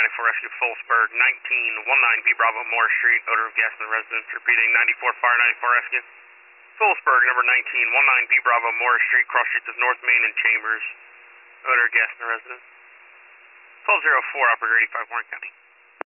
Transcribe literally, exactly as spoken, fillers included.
ninety-four Rescue, Phillipsburg, nineteen nineteen B Bravo, Morris Street, odor of gas in the residence. Repeating, ninety-four Fire, ninety-four Rescue. Phillipsburg, number nineteen nineteen B Bravo, Morris Street, cross streets of North Main and Chambers, odor of gas in the residence. twelve oh four, Operator eighty-five, Warren County.